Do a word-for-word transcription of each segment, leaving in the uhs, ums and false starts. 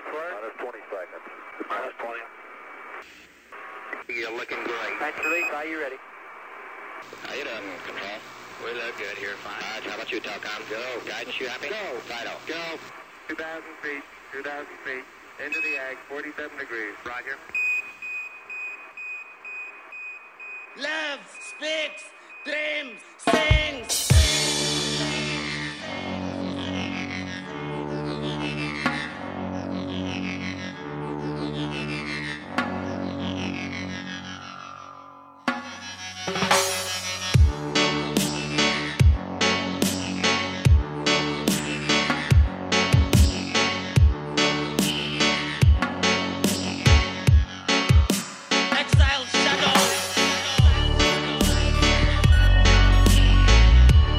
Minus twenty seconds. Minus twenty. You're looking great. Thanks, release. Are you ready? How you doing, Control? We look good here, fine. Raj, how about you, Telcom? Go. Guidance, you happy? Go. Fido. Go. two thousand feet. two thousand feet. Into the ag. forty-seven degrees. Roger. Love speaks, dreams, sings. Exile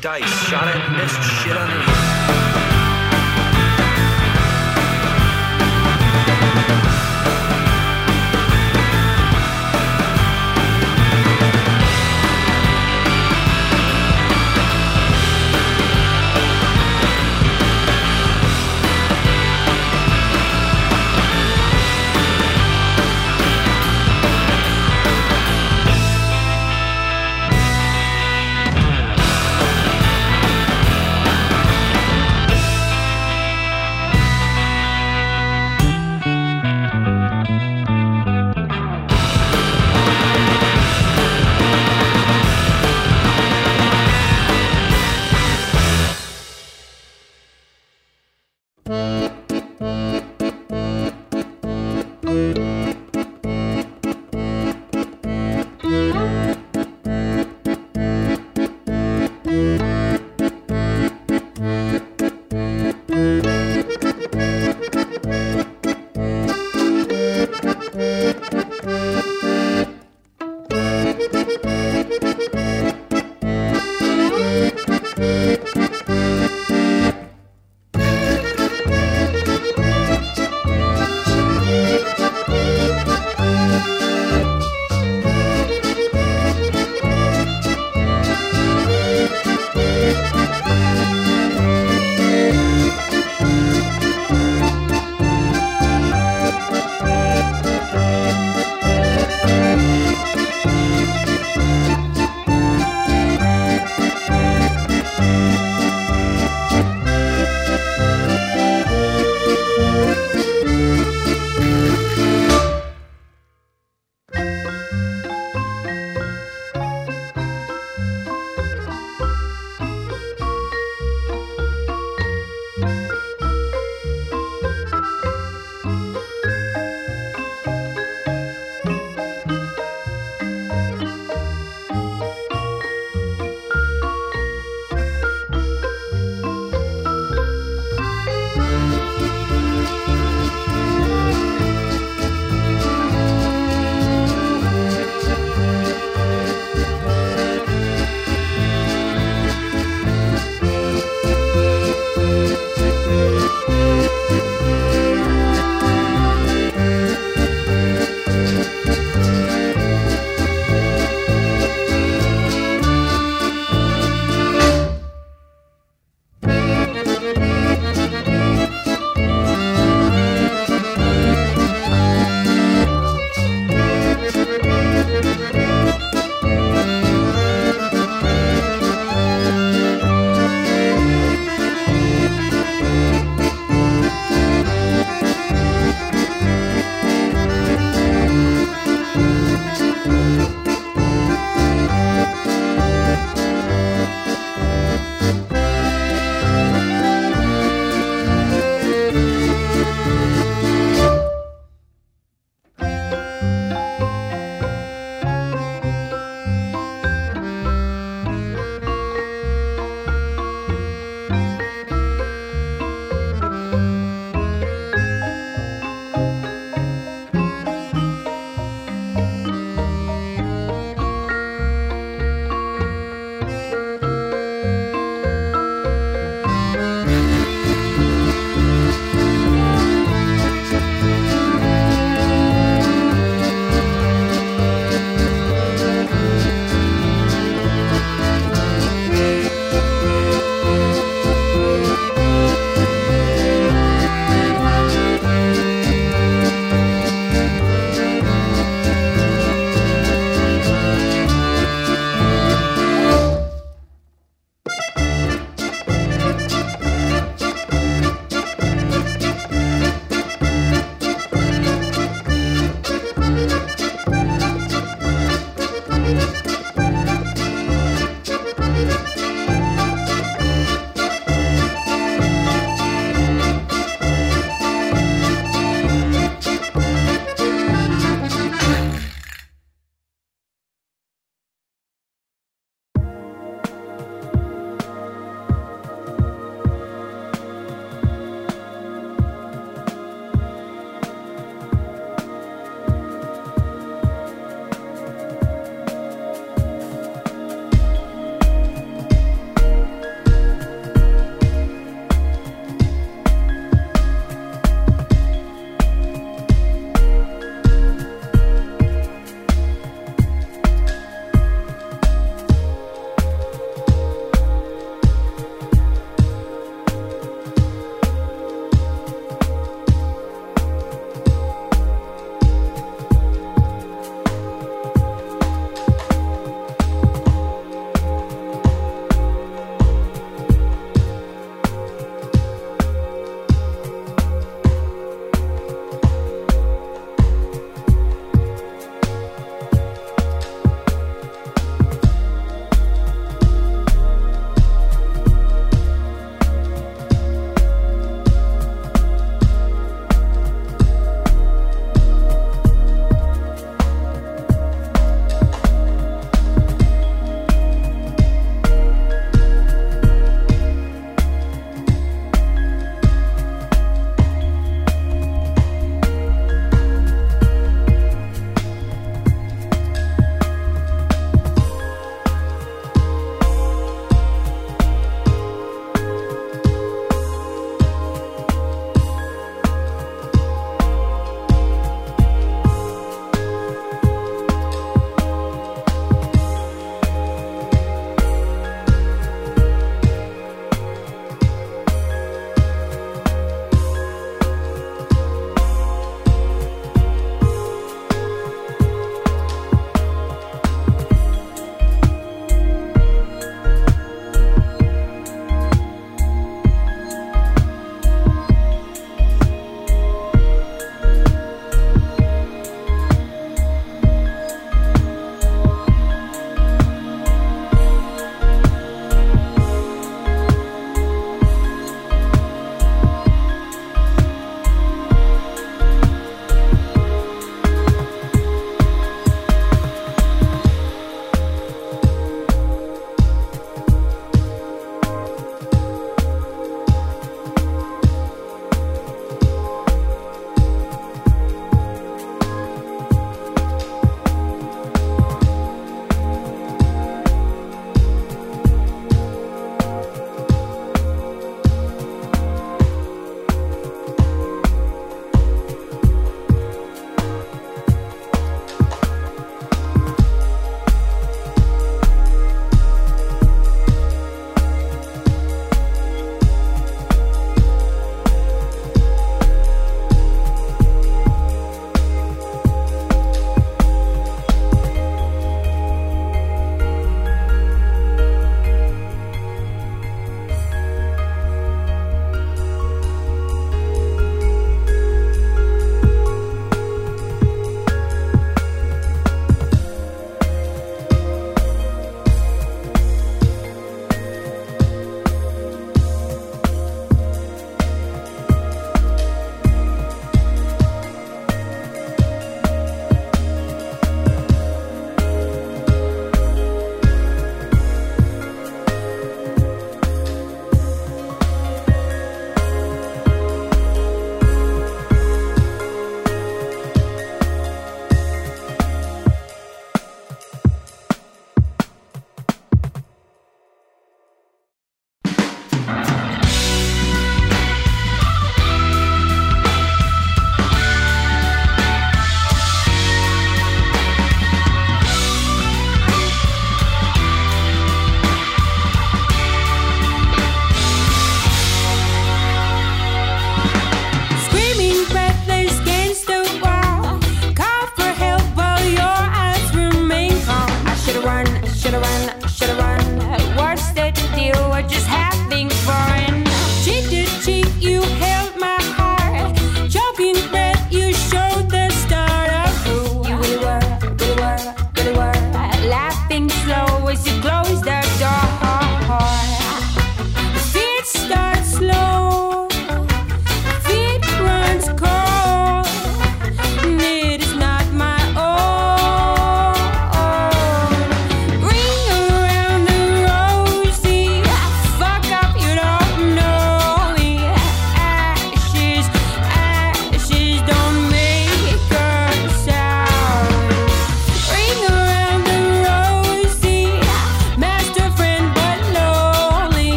dice. Shot it, missed, shit on me.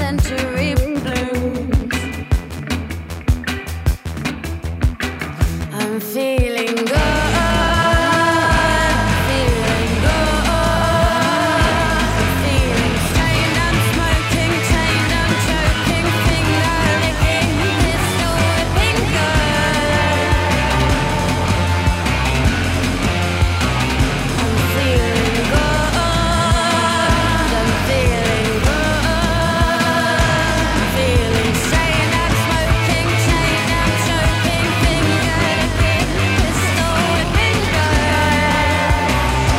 century blues. I'm feeling good, feeling good, feeling strained and smoking, chained and choking, finger licking, pistol whipping good. I'm feeling good, I'm feeling good, feeling strained and smoking, chained and choking, finger licking, pistol whipping good.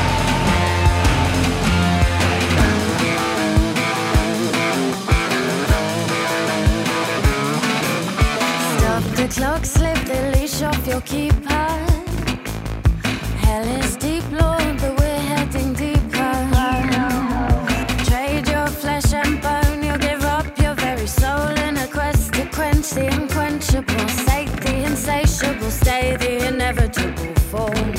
Stop the clock, slip the leash off your keeper. Hell is deep, Lord, but we're heading deeper. Trade your flesh and bone, you'll give up your very soul in a quest to quench the unquenchable, sate the insatiable, stay the inevitable fall.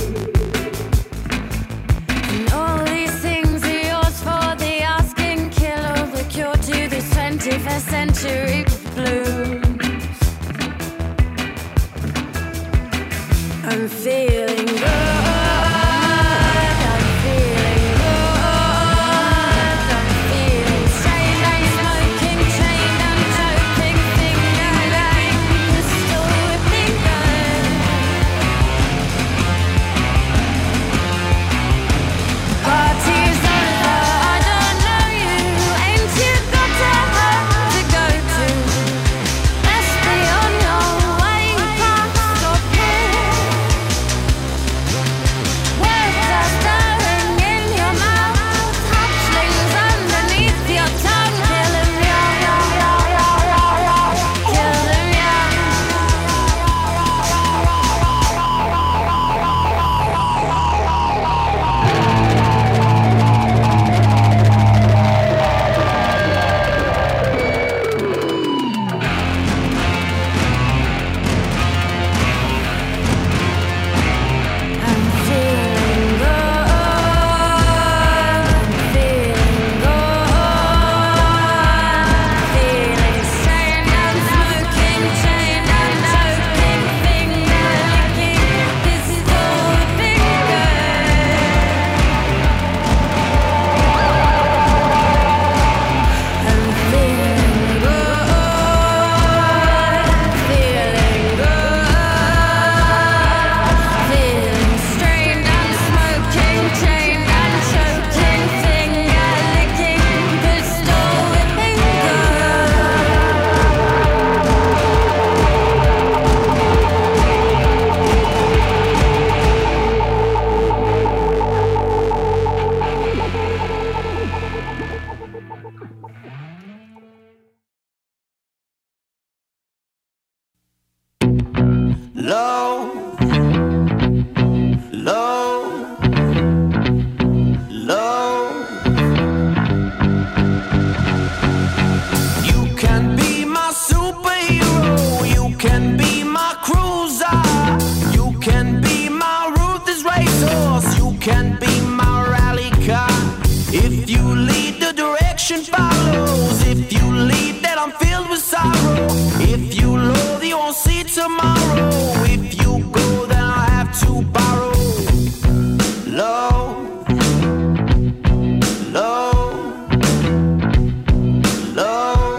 And all these things are yours for the asking, kill or the cure to this twenty-first century blues. I'm feeling good, I'm feeling good, I'm feeling strained and smoking, chained and choking, finger licking, pistol whipping good. Party's over, I don't know you, ain't you got a home to go to? Best be on your way, can't stop here. Words are stirring in your mouth, hatchlings underneath your tongue. Kill 'em young, kill 'em young. I'm feeling good, I'm feeling good, feeling strained and smoking, chained and choking, finger licking, pistol whipping good. I'm feeling good, feeling good, feeling strained and smoking, chained and choking, finger licking, pistol whipping Low, low, low. You can be my superhero, you can be my cruiser, you can be my ruthless racehorse, you can be my rally car. If you lead, the direction follows. If you lead, then I'm filled with sorrow. If you loathe, you won't see tomorrow. If you go, then I'll have to borrow. Low, low, low.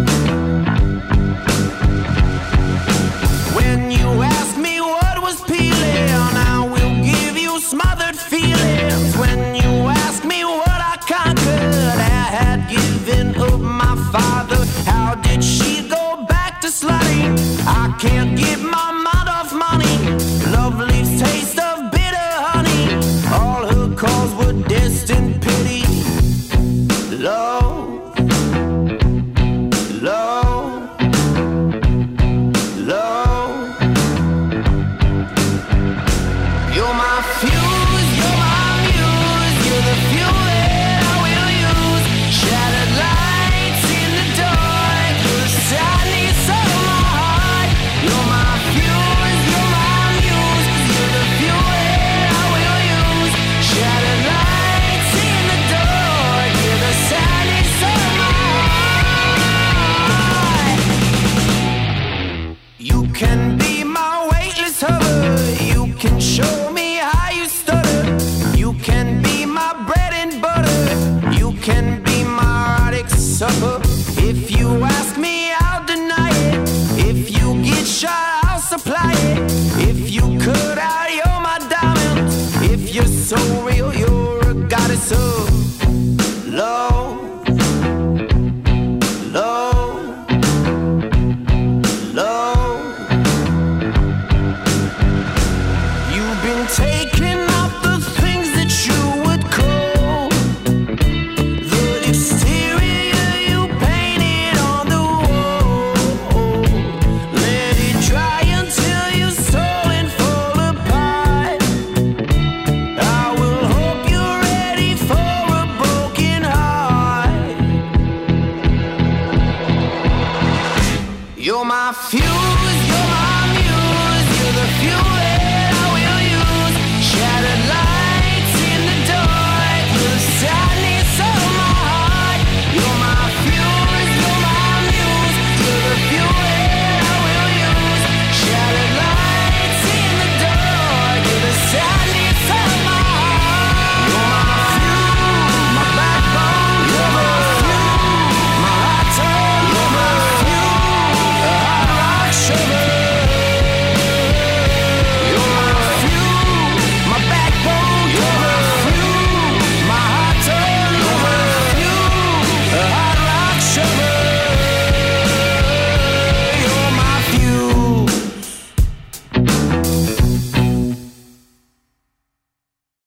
When you ask me what was peeling, I will give you smothered feelings. When you ask me what I conquered, I had given up my father. How did she go back to slutty? I can't get my mind off money. Love leaves taste of bitter honey. All her calls were distant pity. Low, low, low. You're my fuse, you're my muse. You're the fuel that I will use. Shattered lights in the dark. You're the sadness of my heart. You're my fuse. can be my weightless hover. You can show me how you stutter. You can be my bread and butter. You can be my erotic supper. If you ask me, I'll deny it. If you get shot, I'll supply it. If you cut out, you're my diamond. If you're so real, you're a goddess of love. Love, love. You've been taking off the things that you would call the exterior you painted on the wall. Let it dry until your soul and fall apart. I will hope you're ready for a broken heart. You're my fuse, you're my muse, you're the fuse.